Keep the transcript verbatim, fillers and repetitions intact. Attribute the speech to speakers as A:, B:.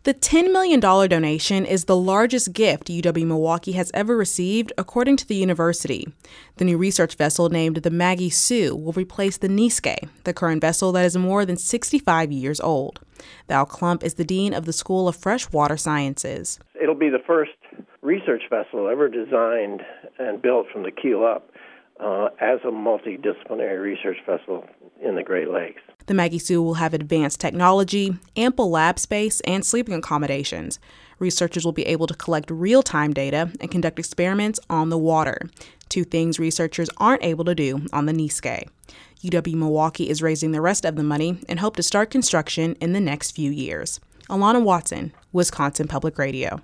A: The ten million dollars donation is the largest gift U W-Milwaukee has ever received, according to the university. The new research vessel named the Maggie Sue will replace the Niske, the current vessel that is more than sixty-five years old. Val Klump is the dean of the School of Freshwater Sciences.
B: It'll be the first research vessel ever designed and built from the keel up uh, as a multidisciplinary research vessel in the Great Lakes.
A: The Maggie Sue will have advanced technology, ample lab space, and sleeping accommodations. Researchers will be able to collect real-time data and conduct experiments on the water, two things researchers aren't able to do on the Niske. U W-Milwaukee is raising the rest of the money and hope to start construction in the next few years. Alana Watson, Wisconsin Public Radio.